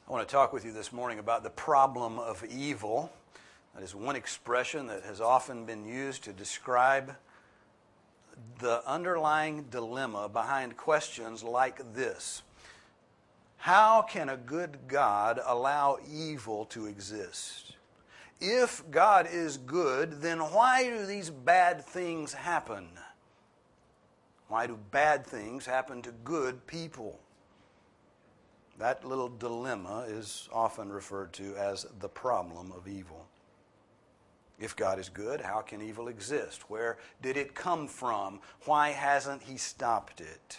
I want to talk with you this morning about the problem of evil. That is one expression that has often been used to describe the underlying dilemma behind questions like this. How can a good God allow evil to exist? If God is good, then why do these bad things happen? Why do bad things happen to good people? That little dilemma is often referred to as the problem of evil. If God is good, how can evil exist? Where did it come from? Why hasn't He stopped it?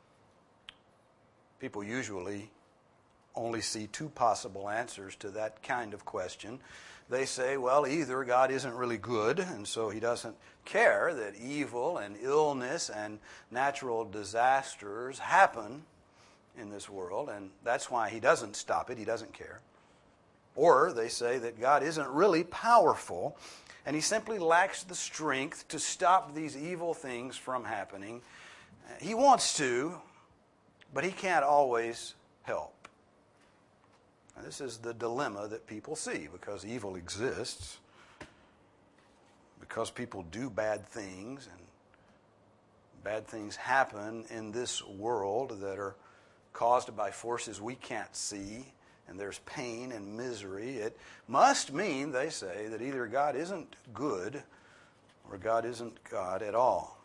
People usually only see two possible answers to that kind of question. They say, well, either God isn't really good, and so He doesn't care that evil and illness and natural disasters happen in this world, and that's why He doesn't stop it, He doesn't care. Or they say that God isn't really powerful, and He simply lacks the strength to stop these evil things from happening. He wants to, but He can't always help. Now, this is the dilemma that people see, because evil exists, because people do bad things, and bad things happen in this world that are caused by forces we can't see, and there's pain and misery. It must mean, they say, that either God isn't good or God isn't God at all.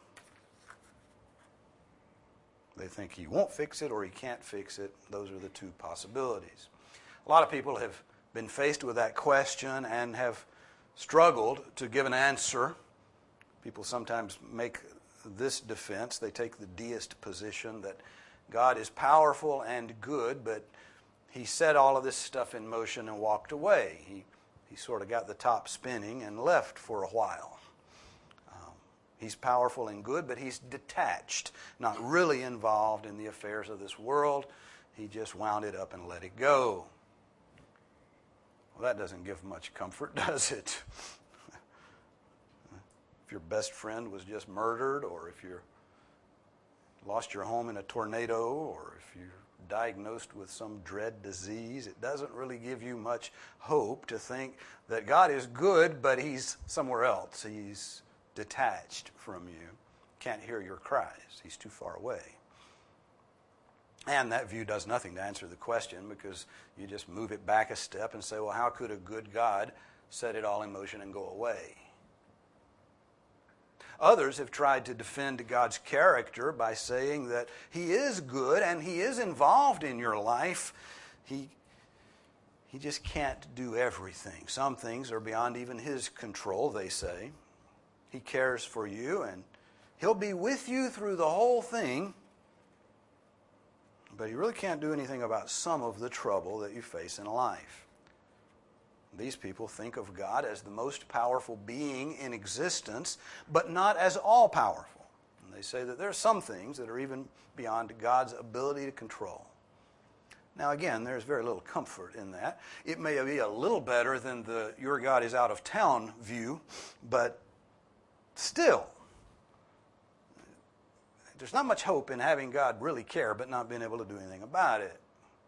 They think He won't fix it or He can't fix it. Those are the two possibilities. A lot of people have been faced with that question and have struggled to give an answer. People sometimes make this defense. They take the deist position that God is powerful and good, but He set all of this stuff in motion and walked away. He sort of got the top spinning and left for a while. He's powerful and good, but He's detached, not really involved in the affairs of this world. He just wound it up and let it go. Well, that doesn't give much comfort, does it? If your best friend was just murdered, or if you lost your home in a tornado, or if you're diagnosed with some dread disease, it doesn't really give you much hope to think that God is good, but He's somewhere else. He's detached from you. Can't hear your cries. He's too far away. And that view does nothing to answer the question, because you just move it back a step and say, well, how could a good God set it all in motion and go away? Others have tried to defend God's character by saying that He is good and He is involved in your life. He just can't do everything. Some things are beyond even His control, they say. He cares for you and He'll be with you through the whole thing, but He really can't do anything about some of the trouble that you face in life. These people think of God as the most powerful being in existence, but not as all-powerful. And they say that there are some things that are even beyond God's ability to control. Now again, there's very little comfort in that. It may be a little better than the your God is out of town view, but still, there's not much hope in having God really care but not being able to do anything about it.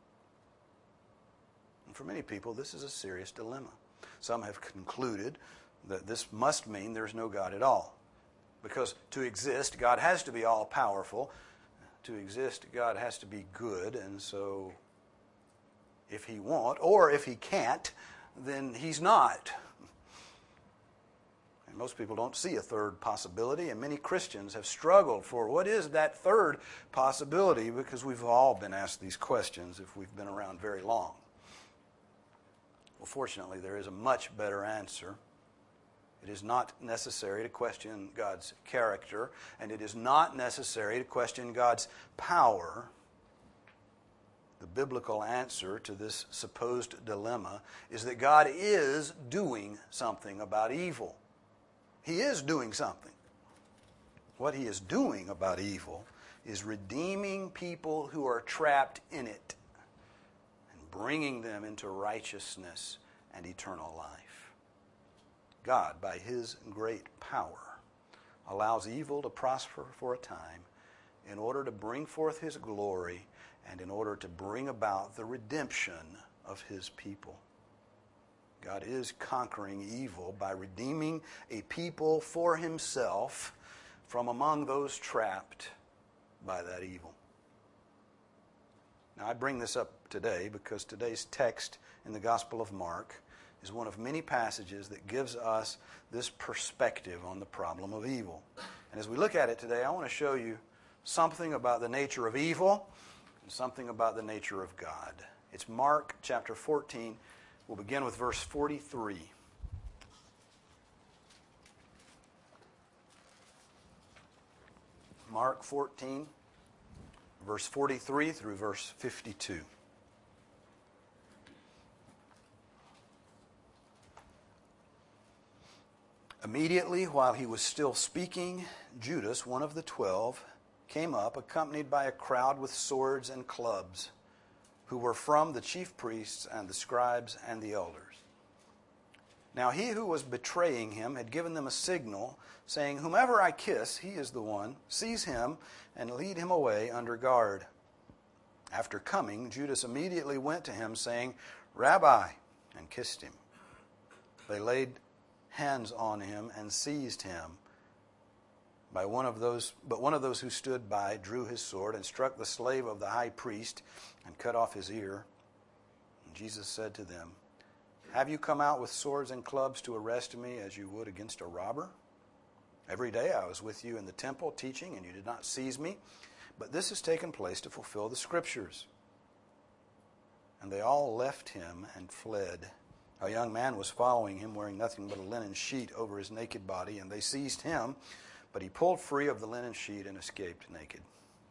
And for many people, this is a serious dilemma. Some have concluded that this must mean there's no God at all. Because to exist, God has to be all-powerful. To exist, God has to be good. And so if He won't, or if He can't, then He's not. And most people don't see a third possibility, and many Christians have struggled for what is that third possibility, because we've all been asked these questions if we've been around very long. Well, fortunately, there is a much better answer. It is not necessary to question God's character, and it is not necessary to question God's power. The biblical answer to this supposed dilemma is that God is doing something about evil. He is doing something. What He is doing about evil is redeeming people who are trapped in it, bringing them into righteousness and eternal life. God, by His great power, allows evil to prosper for a time in order to bring forth His glory and in order to bring about the redemption of His people. God is conquering evil by redeeming a people for Himself from among those trapped by that evil. Now, I bring this up today because today's text in the Gospel of Mark is one of many passages that gives us this perspective on the problem of evil. And as we look at it today, I want to show you something about the nature of evil and something about the nature of God. It's Mark chapter 14. We'll begin with verse 43. Mark 14, verse 43 through verse 52. Immediately, while he was still speaking, Judas, one of the 12, came up, accompanied by a crowd with swords and clubs, who were from the chief priests and the scribes and the elders. Now he who was betraying him had given them a signal, saying, "Whomever I kiss, he is the one. Seize him and lead him away under guard." After coming, Judas immediately went to him, saying, "Rabbi," and kissed him. They laid hands on him and seized him. But one of those who stood by drew his sword and struck the slave of the high priest and cut off his ear. And Jesus said to them, "Have you come out with swords and clubs to arrest me as you would against a robber? Every day I was with you in the temple teaching, and you did not seize me. But this has taken place to fulfill the Scriptures." And they all left him and fled. A young man was following him, wearing nothing but a linen sheet over his naked body, and they seized him. But he pulled free of the linen sheet and escaped naked.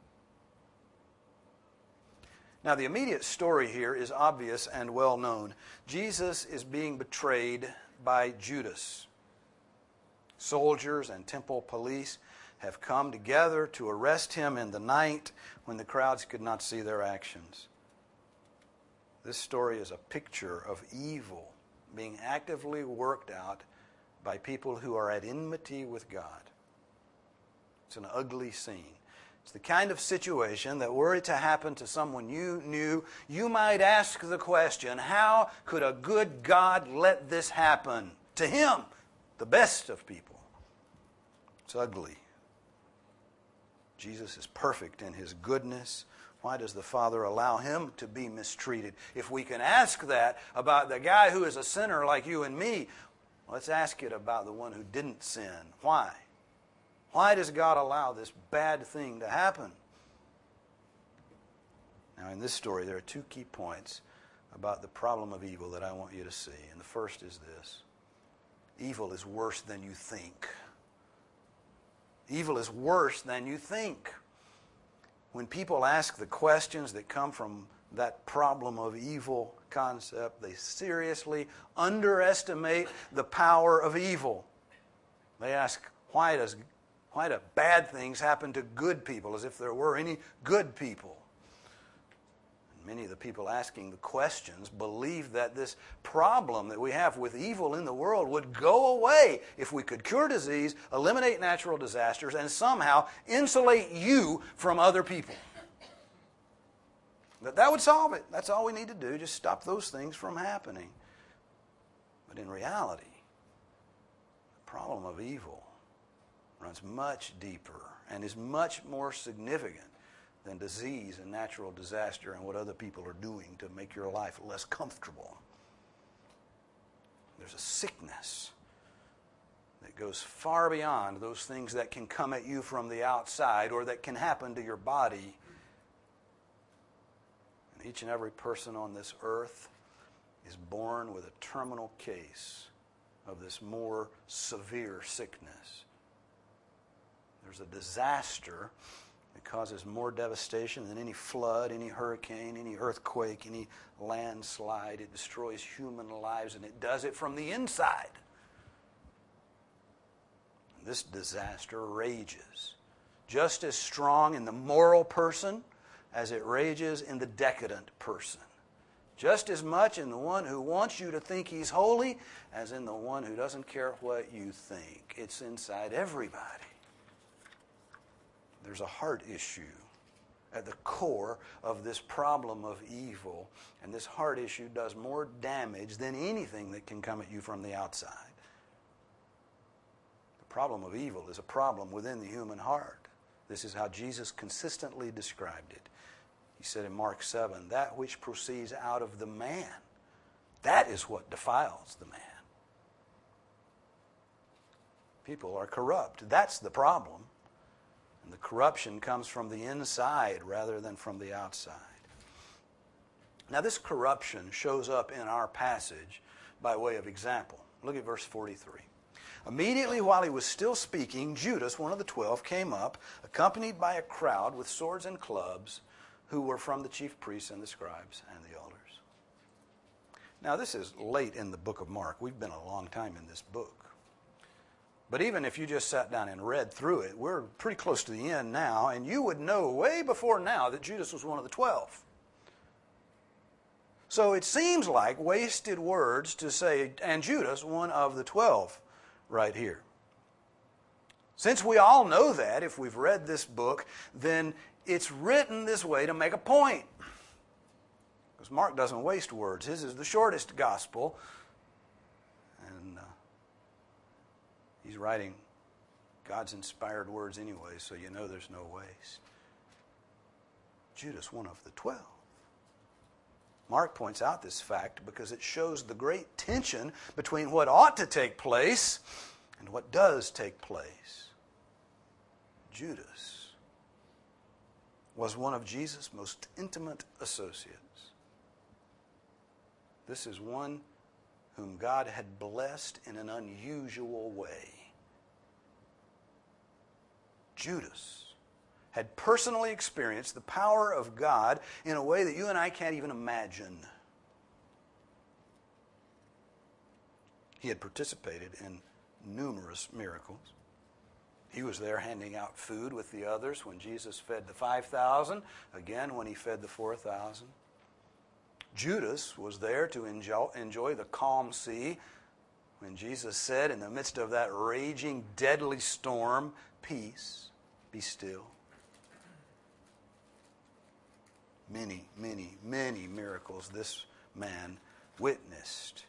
Now, the immediate story here is obvious and well known. Jesus is being betrayed by Judas. Soldiers and temple police have come together to arrest him in the night when the crowds could not see their actions. This story is a picture of evil being actively worked out by people who are at enmity with God. It's an ugly scene. It's the kind of situation that were it to happen to someone you knew, you might ask the question, how could a good God let this happen to him, the best of people? It's ugly. Jesus is perfect in His goodness. Why does the Father allow Him to be mistreated? If we can ask that about the guy who is a sinner like you and me, let's ask it about the one who didn't sin. Why? Why does God allow this bad thing to happen? Now, in this story, there are two key points about the problem of evil that I want you to see. And the first is this: evil is worse than you think. Evil is worse than you think. When people ask the questions that come from that problem of evil concept, they seriously underestimate the power of evil. They ask, why do bad things happen to good people, as if there were any good people? And many of the people asking the questions believe that this problem that we have with evil in the world would go away if we could cure disease, eliminate natural disasters, and somehow insulate you from other people. That would solve it. That's all we need to do, just stop those things from happening. But in reality, the problem of evil runs much deeper and is much more significant than disease and natural disaster and what other people are doing to make your life less comfortable. There's a sickness that goes far beyond those things that can come at you from the outside or that can happen to your body. And each and every person on this earth is born with a terminal case of this more severe sickness. There's a disaster that causes more devastation than any flood, any hurricane, any earthquake, any landslide. It destroys human lives, and it does it from the inside. This disaster rages just as strong in the moral person as it rages in the decadent person. Just as much in the one who wants you to think he's holy as in the one who doesn't care what you think. It's inside everybody. There's a heart issue at the core of this problem of evil, and this heart issue does more damage than anything that can come at you from the outside. The problem of evil is a problem within the human heart. This is how Jesus consistently described it. He said in Mark 7, that which proceeds out of the man, that is what defiles the man. People are corrupt. That's the problem. And the corruption comes from the inside rather than from the outside. Now, this corruption shows up in our passage by way of example. Look at verse 43. Immediately while he was still speaking, Judas, one of the 12, came up, accompanied by a crowd with swords and clubs, who were from the chief priests and the scribes and the elders. Now, this is late in the book of Mark. We've been a long time in this book. But even if you just sat down and read through it, we're pretty close to the end now, and you would know way before now that Judas was one of the 12. So it seems like wasted words to say, and Judas, one of the 12, right here. Since we all know that, if we've read this book, then it's written this way to make a point. Because Mark doesn't waste words. His is the shortest gospel. And he's writing God's inspired words anyway, so you know there's no waste. Judas, one of the 12. Mark points out this fact because it shows the great tension between what ought to take place and what does take place. Judas was one of Jesus' most intimate associates. This is one whom God had blessed in an unusual way. Judas had personally experienced the power of God in a way that you and I can't even imagine. He had participated in numerous miracles. He was there handing out food with the others when Jesus fed the 5,000, again when he fed the 4,000. Judas was there to enjoy the calm sea when Jesus said in the midst of that raging, deadly storm, peace, be still. Many, many, many miracles this man witnessed.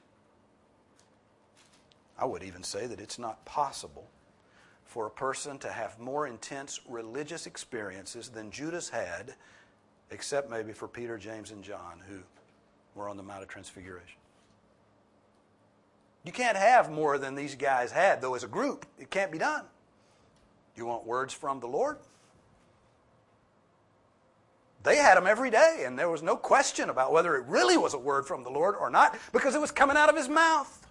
I would even say that it's not possible for a person to have more intense religious experiences than Judas had, except maybe for Peter, James, and John, who were on the Mount of Transfiguration. You can't have more than these guys had, though, as a group. It can't be done. You want words from the Lord? They had them every day, and there was no question about whether it really was a word from the Lord or not, because it was coming out of his mouth.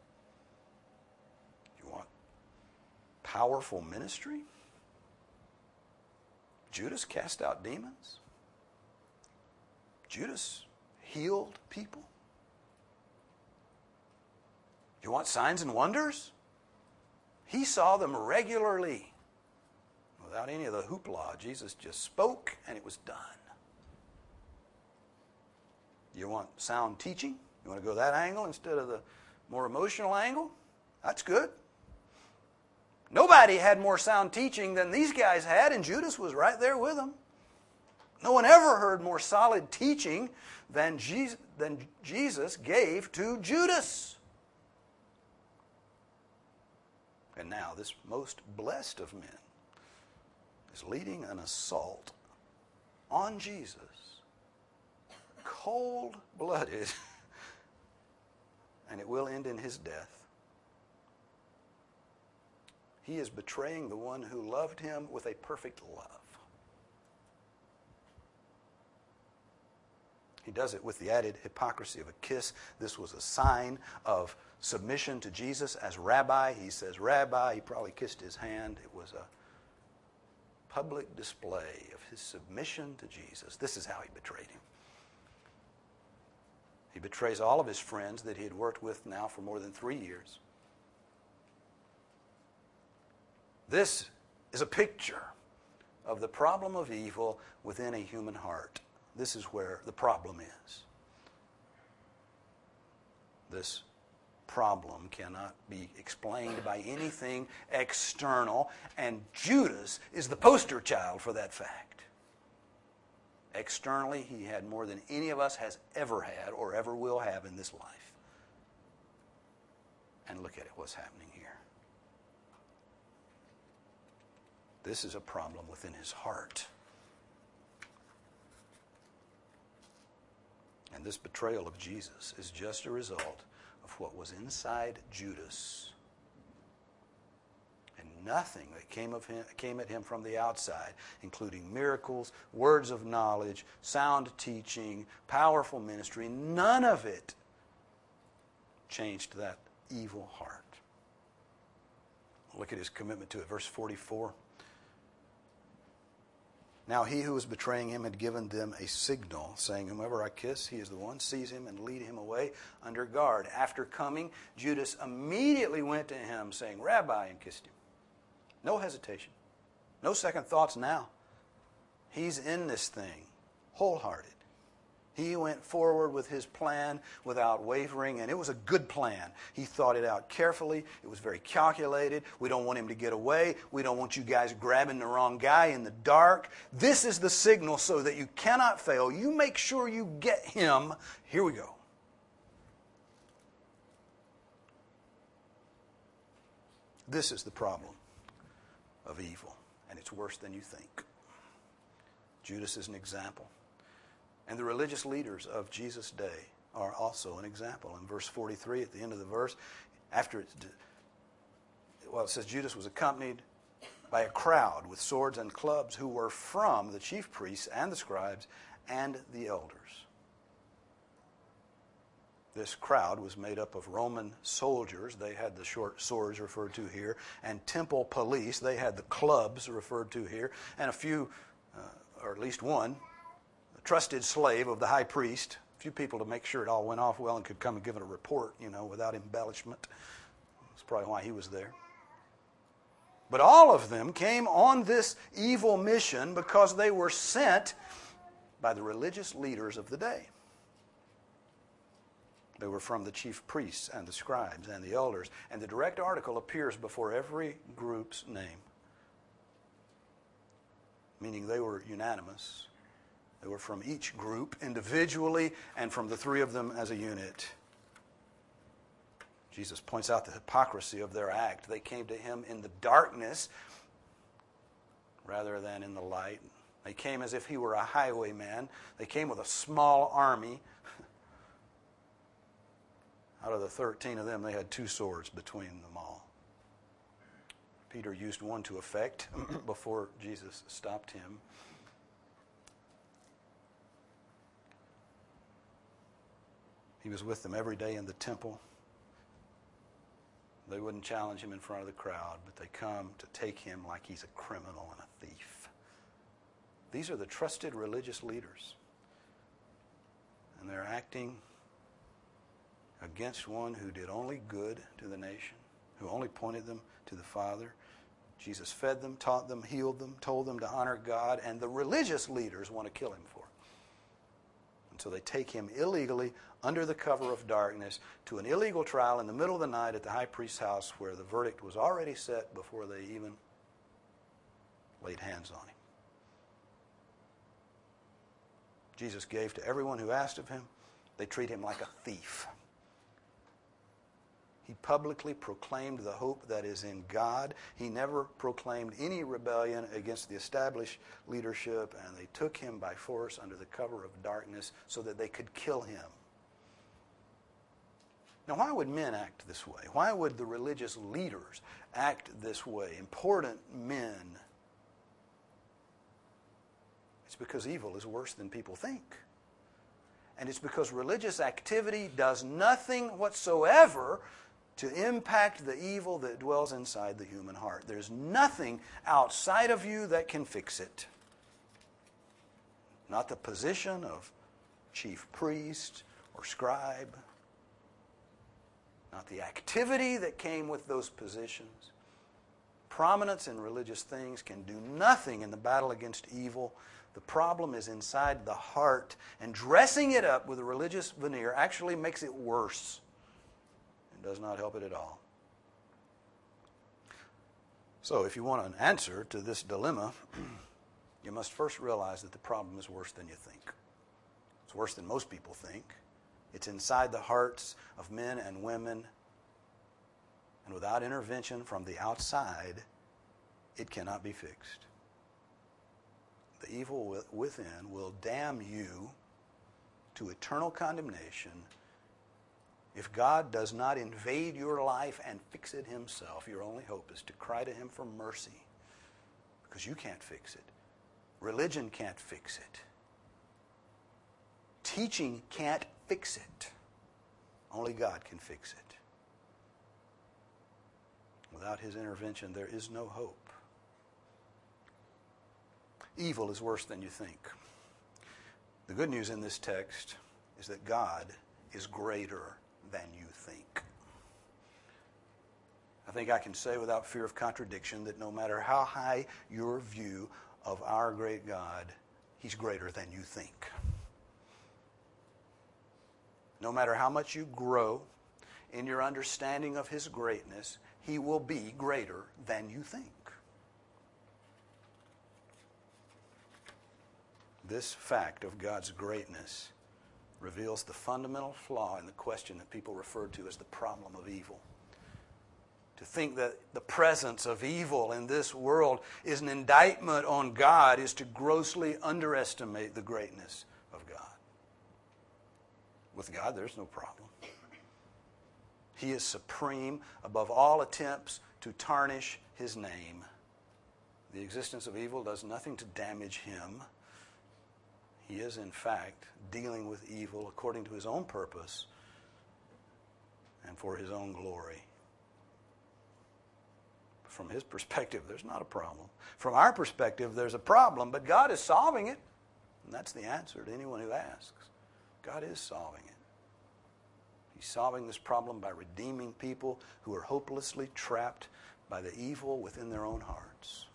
You want powerful ministry? Judas cast out demons. Judas healed people. You want signs and wonders? He saw them regularly. Without any of the hoopla, Jesus just spoke and it was done. You want sound teaching? You want to go that angle instead of the more emotional angle? That's good. Nobody had more sound teaching than these guys had, and Judas was right there with them. No one ever heard more solid teaching than Jesus gave to Judas. And now this most blessed of men is leading an assault on Jesus, cold-blooded, and it will end in his death. He is betraying the one who loved him with a perfect love. He does it with the added hypocrisy of a kiss. This was a sign of submission to Jesus as rabbi. He says rabbi. He probably kissed his hand. It was a public display of his submission to Jesus. This is how he betrayed him. He betrays all of his friends that he had worked with now for more than 3 years. This is a picture of the problem of evil within a human heart. This is where the problem is. This problem cannot be explained by anything external, and Judas is the poster child for that fact. Externally, he had more than any of us has ever had or ever will have in this life. And look at it, what's happening here. This is a problem within his heart. And this betrayal of Jesus is just a result of what was inside Judas. And nothing that came at him from the outside, including miracles, words of knowledge, sound teaching, powerful ministry, none of it changed that evil heart. Look at his commitment to it. Verse 44. Now he who was betraying him had given them a signal, saying, whomever I kiss, he is the one. Seize him and lead him away under guard. After coming, Judas immediately went to him, saying, Rabbi, and kissed him. No hesitation. No second thoughts now. He's in this thing, wholehearted. He went forward with his plan without wavering, and it was a good plan. He thought it out carefully. It was very calculated. We don't want him to get away. We don't want you guys grabbing the wrong guy in the dark. This is the signal so that you cannot fail. You make sure you get him. Here we go. This is the problem of evil, and it's worse than you think. Judas is an example. And the religious leaders of Jesus' day are also an example. In verse 43, at the end of the verse, it says Judas was accompanied by a crowd with swords and clubs who were from the chief priests and the scribes and the elders. This crowd was made up of Roman soldiers. They had the short swords referred to here, and temple police. They had the clubs referred to here, and a few, or at least one, trusted slave of the high priest, a few people to make sure it all went off well and could come and give it a report, without embellishment. That's probably why he was there. But all of them came on this evil mission because they were sent by the religious leaders of the day. They were from the chief priests and the scribes and the elders, and the direct article appears before every group's name, meaning they were unanimous. They were from each group individually and from the three of them as a unit. Jesus points out the hypocrisy of their act. They came to him in the darkness rather than in the light. They came as if he were a highwayman. They came with a small army. Out of the 13 of them, they had 2 swords between them all. Peter used one to effect before Jesus stopped him. He was with them every day in the temple. They wouldn't challenge him in front of the crowd, but they come to take him like he's a criminal and a thief. These are the trusted religious leaders. And they're acting against one who did only good to the nation, who only pointed them to the Father. Jesus fed them, taught them, healed them, told them to honor God, and the religious leaders want to kill him for it. And so they take him illegally under the cover of darkness to an illegal trial in the middle of the night at the high priest's house where the verdict was already set before they even laid hands on him. Jesus gave to everyone who asked of him. They treat him like a thief. He publicly proclaimed the hope that is in God. He never proclaimed any rebellion against the established leadership, and they took him by force under the cover of darkness so that they could kill him. Now, why would men act this way? Why would the religious leaders act this way? Important men. It's because evil is worse than people think. And it's because religious activity does nothing whatsoever to impact the evil that dwells inside the human heart. There's nothing outside of you that can fix it. Not the position of chief priest or scribe. Not the activity that came with those positions. Prominence in religious things can do nothing in the battle against evil. The problem is inside the heart, and dressing it up with a religious veneer actually makes it worse. It does not help it at all. So if you want an answer to this dilemma, you must first realize that the problem is worse than you think. It's worse than most people think. It's inside the hearts of men and women, and without intervention from the outside, it cannot be fixed. The evil within will damn you to eternal condemnation if God does not invade your life and fix it himself. Your only hope is to cry to him for mercy, because you can't fix it. Religion can't fix it. Teaching can't fix it. Only God can fix it. Without his intervention, there is no hope. Evil is worse than you think. The good news in this text is that God is greater than you think. I think I can say without fear of contradiction that no matter how high your view of our great God, he's greater than you think. No matter how much you grow in your understanding of his greatness, he will be greater than you think. This fact of God's greatness reveals the fundamental flaw in the question that people refer to as the problem of evil. To think that the presence of evil in this world is an indictment on God is to grossly underestimate the greatness of God. With God, there's no problem. He is supreme above all attempts to tarnish his name. The existence of evil does nothing to damage him. He is, in fact, dealing with evil according to his own purpose and for his own glory. From his perspective, there's not a problem. From our perspective, there's a problem, but God is solving it. And that's the answer to anyone who asks. God is solving it. He's solving this problem by redeeming people who are hopelessly trapped by the evil within their own hearts.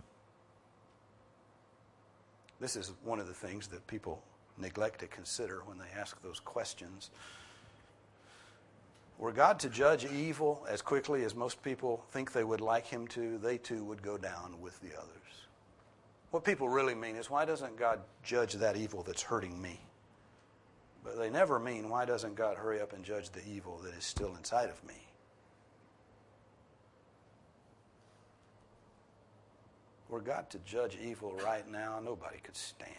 This is one of the things that people neglect to consider when they ask those questions. Were God to judge evil as quickly as most people think they would like him to, they too would go down with the others. What people really mean is, why doesn't God judge that evil that's hurting me? But they never mean, why doesn't God hurry up and judge the evil that is still inside of me? Were God to judge evil right now, nobody could stand.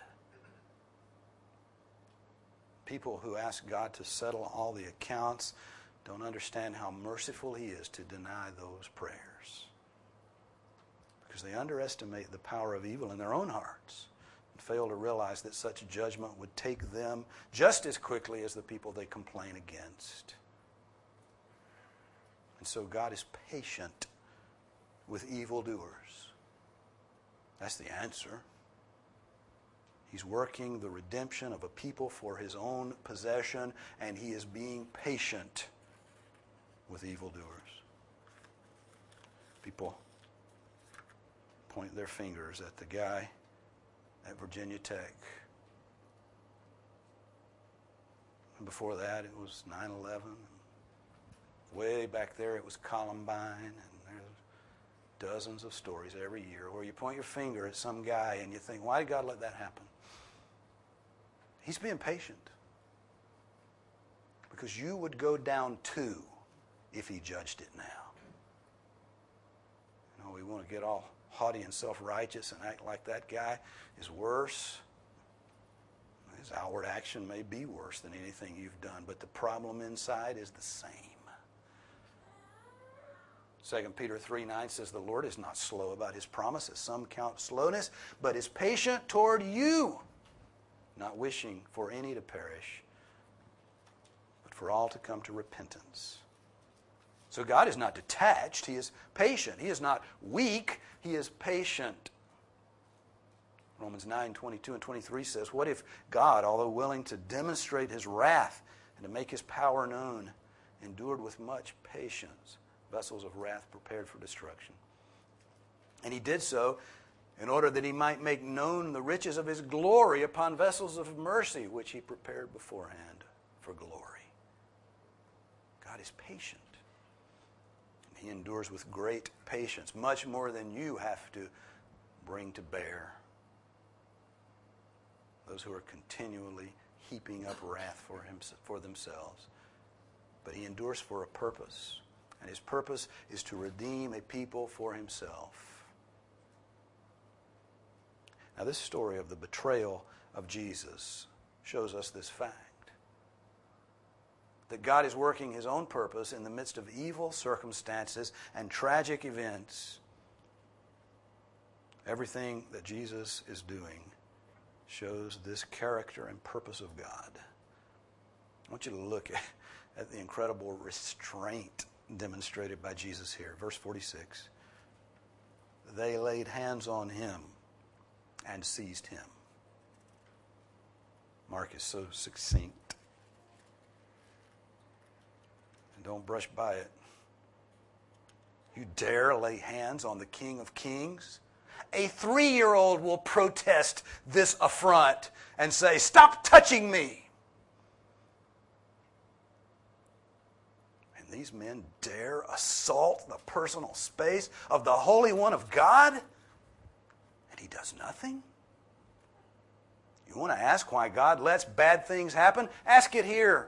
People who ask God to settle all the accounts don't understand how merciful he is to deny those prayers, because they underestimate the power of evil in their own hearts and fail to realize that such judgment would take them just as quickly as the people they complain against. And so God is patient with evildoers. That's the answer. He's working the redemption of a people for his own possession, and he is being patient with evildoers. People point their fingers at the guy at Virginia Tech. And before that, it was 9/11. Way back there, it was Columbine, and there's dozens of stories every year where you point your finger at some guy and you think, why did God let that happen? He's being patient, because you would go down too if he judged it now. You know, we want to get all haughty and self-righteous and act like that guy is worse. His outward action may be worse than anything you've done, but the problem inside is the same. 2 Peter 3:9 says, the Lord is not slow about his promises. Some count slowness, but is patient toward you, not wishing for any to perish, but for all to come to repentance. So God is not detached. He is patient. He is not weak. He is patient. Romans 9:22 and 23 says, what if God, although willing to demonstrate his wrath and to make his power known, endured with much patience vessels of wrath prepared for destruction? And he did so in order that he might make known the riches of his glory upon vessels of mercy, which he prepared beforehand for glory. God is patient. He endures with great patience, much more than you have to bring to bear. those who are continually heaping up wrath for themselves. But he endures for a purpose, and his purpose is to redeem a people for himself. Now, this story of the betrayal of Jesus shows us this fact, that God is working his own purpose in the midst of evil circumstances and tragic events. Everything that Jesus is doing shows this character and purpose of God. I want you to look at the incredible restraint demonstrated by Jesus here. Verse 46. They laid hands on him and seized him. Mark is so succinct. And don't brush by it. You dare lay hands on the King of Kings? A 3-year-old will protest this affront and say, "Stop touching me." And these men dare assault the personal space of the Holy One of God? And he does nothing? You want to ask why God lets bad things happen? Ask it here.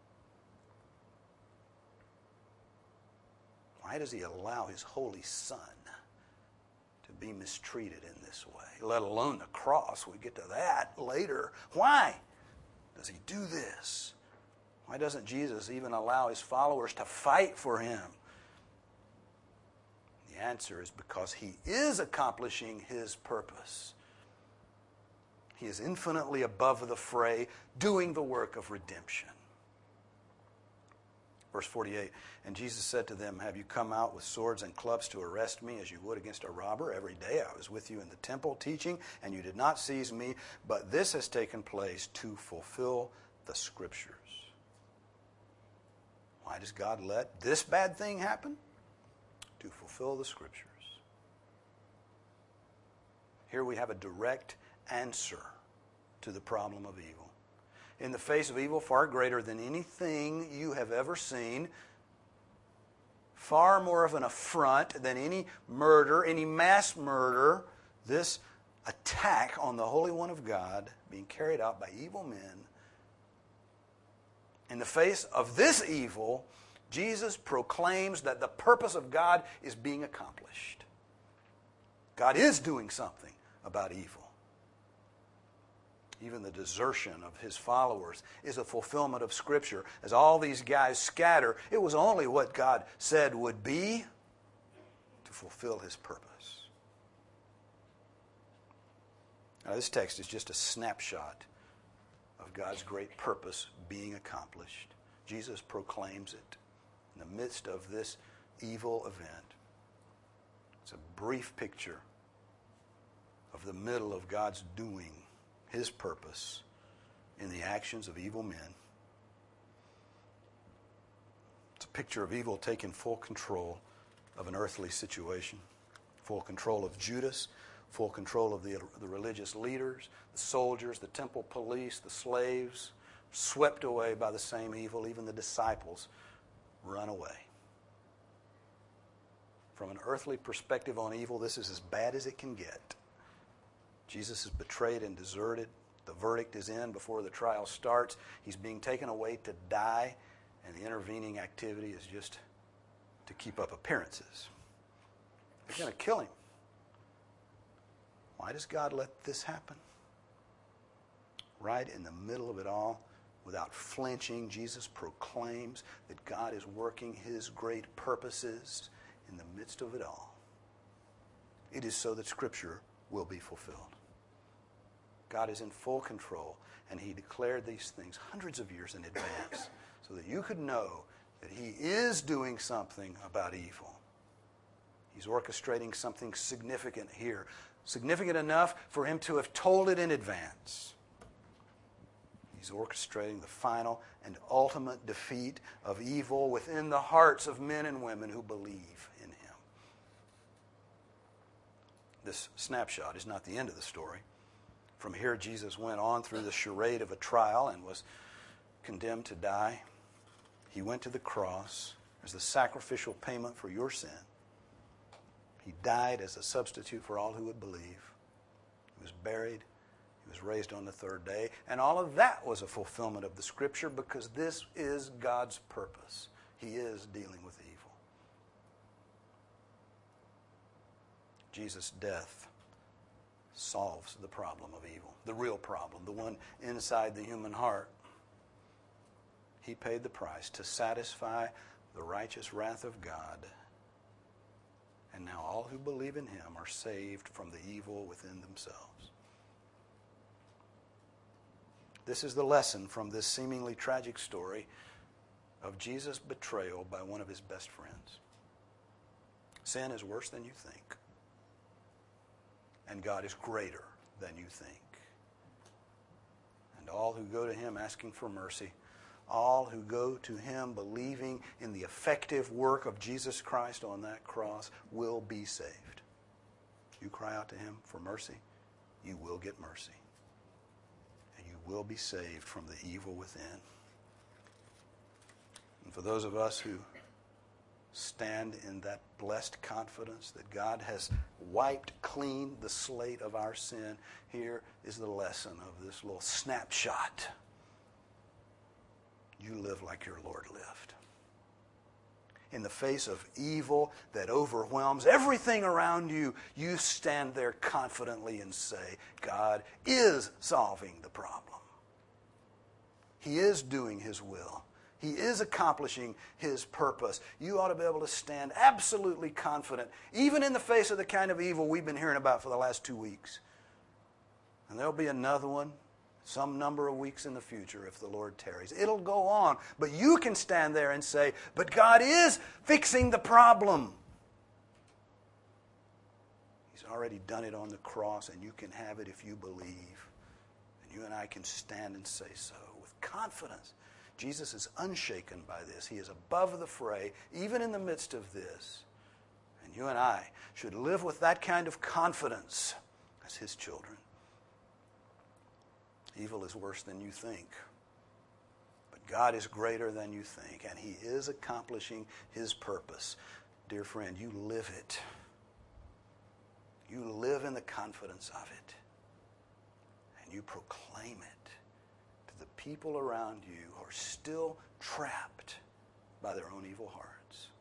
Why does he allow his holy Son to be mistreated in this way? Let alone the cross. We get to that later. Why does he do this? Why doesn't Jesus even allow his followers to fight for him? The answer is because he is accomplishing his purpose. He is infinitely above the fray, doing the work of redemption. Verse 48, and Jesus said to them, "Have you come out with swords and clubs to arrest me as you would against a robber? Every day I was with you in the temple teaching, and you did not seize me, but this has taken place to fulfill the Scriptures." Why does God let this bad thing happen? To fulfill the Scriptures. Here we have a direct answer to the problem of evil. In the face of evil far greater than anything you have ever seen, far more of an affront than any murder, any mass murder, this attack on the Holy One of God being carried out by evil men. In the face of this evil, Jesus proclaims that the purpose of God is being accomplished. God is doing something about evil. Even the desertion of his followers is a fulfillment of Scripture. As all these guys scatter, it was only what God said would be to fulfill his purpose. Now, this text is just a snapshot of God's great purpose being accomplished. Jesus proclaims it in the midst of this evil event. It's a brief picture of the middle of God's doing his purpose in the actions of evil men. It's a picture of evil taking full control of an earthly situation, full control of Judas, full control of the religious leaders, the soldiers, the temple police, the slaves, swept away by the same evil. Even the disciples run away. From an earthly perspective on evil, this is as bad as it can get. Jesus is betrayed and deserted. The verdict is in before the trial starts. He's being taken away to die, and the intervening activity is just to keep up appearances. They're going to kill him. Why does God let this happen? Right in the middle of it all, without flinching, Jesus proclaims that God is working his great purposes in the midst of it all. It is so that Scripture will be fulfilled. God is in full control, and he declared these things hundreds of years in advance so that you could know that he is doing something about evil. He's orchestrating something significant here, significant enough for him to have told it in advance. He's orchestrating the final and ultimate defeat of evil within the hearts of men and women who believe in him. This snapshot is not the end of the story. From here, Jesus went on through the charade of a trial and was condemned to die. He went to the cross as the sacrificial payment for your sin. He died as a substitute for all who would believe. He was buried. He He was raised on the third day. And all of that was a fulfillment of the Scripture because this is God's purpose. He is dealing with evil. Jesus' death solves the problem of evil, the real problem, the one inside the human heart. He paid the price to satisfy the righteous wrath of God. And now all who believe in him are saved from the evil within themselves. This is the lesson from this seemingly tragic story of Jesus' betrayal by one of his best friends. Sin is worse than you think. And God is greater than you think. And all who go to him asking for mercy, all who go to him believing in the effective work of Jesus Christ on that cross will be saved. You cry out to him for mercy, you will get mercy. And you will be saved from the evil within. And for those of us who stand in that blessed confidence that God has wiped clean the slate of our sin, here is the lesson of this little snapshot. You live like your Lord lived. In the face of evil that overwhelms everything around you, you stand there confidently and say, God is solving the problem. He is doing his will. He is accomplishing his purpose. You ought to be able to stand absolutely confident, even in the face of the kind of evil we've been hearing about for the last 2 weeks. And there'll be another one some number of weeks in the future if the Lord tarries. It'll go on. But you can stand there and say, but God is fixing the problem. He's already done it on the cross, and you can have it if you believe. And you and I can stand and say so with confidence. Jesus is unshaken by this. He is above the fray, even in the midst of this. And you and I should live with that kind of confidence as his children. Evil is worse than you think. But God is greater than you think, and he is accomplishing his purpose. Dear friend, you live it. You live in the confidence of it. And you proclaim it to the people around you who are still trapped by their own evil hearts.